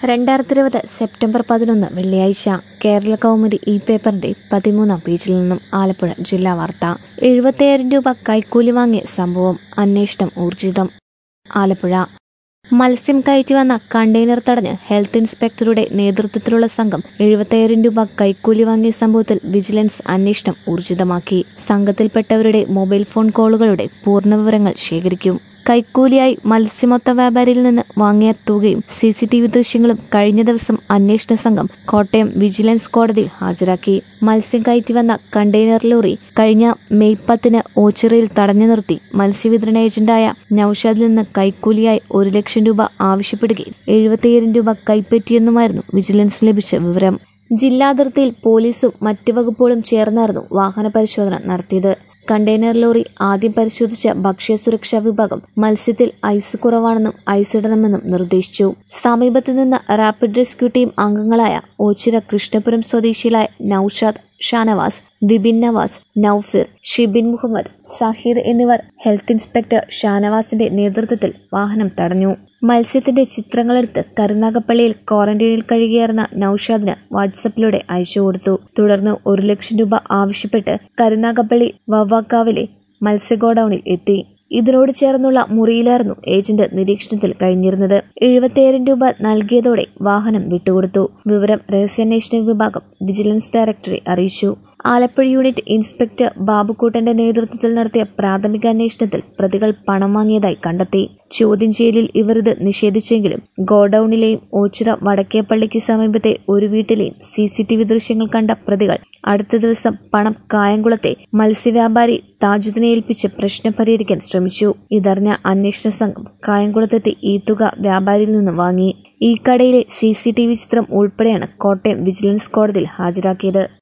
2020 September 11 വെള്ളിയാഴ്ച കേരള കൗമുദി ഈ പേപ്പറിന്റെ 13-ാം പേജിൽ നിന്നും ആലപ്പുഴ ജില്ലാ വാർത്ത. 75,000 രൂപ കൈക്കൂലി വാങ്ങിയ സംഭവം, അന്വേഷണം ഊർജിതം. ആലപ്പുഴ. മത്സ്യം കയറ്റി വന്ന കണ്ടെയ്നർ തടഞ്ഞ് ഹെൽത്ത് ഇൻസ്പെക്ടറുടെ നേതൃത്വത്തിലുള്ള സംഘം 75,000 രൂപ കൈക്കൂലി വാങ്ങിയ സംഭവത്തിൽ വിജിലൻസ് അന്വേഷണം ഊർജിതമാക്കി. സംഘത്തിൽപ്പെട്ടവരുടെ മൊബൈൽ ഫോൺ കോളുകളുടെ പൂർണ്ണ വിവരങ്ങൾ ശേഖരിക്കും. കൈക്കൂലിയായി മത്സ്യമൊത്ത വ്യാപാരിയിൽ നിന്ന് വാങ്ങിയ തുകയും CCTV ദൃശ്യങ്ങളും കഴിഞ്ഞ ദിവസം അന്വേഷണ സംഘം കോട്ടയം വിജിലൻസ് കോടതിയിൽ ഹാജരാക്കി. മത്സ്യം കയറ്റി വന്ന കണ്ടെയ്നർ ലോറി കഴിഞ്ഞ മെയ് 10 ഓച്ചിറയിൽ തടഞ്ഞു നിർത്തി മത്സ്യവിതരണ ഏജന്റായ നൌഷാദിൽ നിന്ന് കൈക്കൂലിയായി 1 ലക്ഷം രൂപ ആവശ്യപ്പെടുകയും 75,000 രൂപ കൈപ്പറ്റിയെന്നുമായിരുന്നു വിജിലൻസ് ലഭിച്ച വിവരം. ജില്ലാതിർത്തിയിൽ പോലീസും മറ്റ് വകുപ്പുകളും ചേർന്നായിരുന്നു വാഹന പരിശോധന നടത്തിയത്. കണ്ടെയ്നർ ലോറി ആദ്യം പരിശോധിച്ച ഭക്ഷ്യസുരക്ഷാ വിഭാഗം മത്സ്യത്തിൽ ഐസ് കുറവാണെന്നും ഐസ് ഇടണമെന്നും നിർദ്ദേശിച്ചു. സമീപത്ത് നിന്ന് റാപ്പിഡ് റെസ്ക്യൂ ടീം അംഗങ്ങളായ ഓച്ചിറ കൃഷ്ണപുരം സ്വദേശികളായ നൌഷാദ്, ഷാനവാസ്, വിപിൻ നവാസ്, നൌഫിർ, ഷിബിൻ മുഹമ്മദ്, സഹീർ എന്നിവർ ഹെൽത്ത് ഇൻസ്പെക്ടർ ഷാനവാസിന്റെ നേതൃത്വത്തിൽ വാഹനം തടഞ്ഞു. മത്സ്യത്തിന്റെ ചിത്രങ്ങളെടുത്ത് കരുനാഗപ്പള്ളിയിൽ ക്വാറന്റൈനിൽ കഴിയുകയായിരുന്ന നൌഷാദിന് വാട്സപ്പിലൂടെ അയച്ചു കൊടുത്തു. തുടർന്ന് 1 ലക്ഷം രൂപ ആവശ്യപ്പെട്ട് കരുനാഗപ്പള്ളി വവ്വാക്കാവിലെ മത്സ്യ ഗോഡൌണിൽ എത്തി. ഇതിനോട് ചേർന്നുള്ള മുറിയിലായിരുന്നു ഏജന്റ് നിരീക്ഷണത്തിൽ കഴിഞ്ഞിരുന്നത്. 75,000 രൂപ നൽകിയതോടെ വാഹനം വിട്ടുകൊടുത്തു. വിവരം രഹസ്യാന്വേഷണ വിഭാഗം വിജിലൻസ് ഡയറക്ടറെ അറിയിച്ചു. ആലപ്പുഴ യൂണിറ്റ് ഇൻസ്പെക്ടർ ബാബുക്കൂട്ടന്റെ നേതൃത്വത്തിൽ നടത്തിയ പ്രാഥമിക അന്വേഷണത്തിൽ പ്രതികൾ പണം വാങ്ങിയതായി കണ്ടെത്തി. ചോദ്യം ചെയ്യലിൽ ഇവർ ഇത് നിഷേധിച്ചെങ്കിലും ഗോഡൌണിലെയും ഓച്ചിറ വടക്കേപ്പള്ളിക്ക് സമീപത്തെ ഒരു വീട്ടിലെയും CCTV ദൃശ്യങ്ങൾ കണ്ട പ്രതികൾ അടുത്ത ദിവസം പണം കായംകുളത്തെ മത്സ്യവ്യാപാരി താജുദ്ദീനെ ഏൽപ്പിച്ച് പ്രശ്നം പരിഹരിക്കാൻ ശ്രമിച്ചു. ഇതറിഞ്ഞ അന്വേഷണ സംഘം കായംകുളത്തെത്തി ഈ തുക വ്യാപാരിയിൽ നിന്ന് വാങ്ങി. ഈ കടയിലെ CCTV ചിത്രം ഉൾപ്പെടെയാണ് കോട്ടയം വിജിലൻസ് കോടതിയിൽ ഹാജരാക്കിയത്.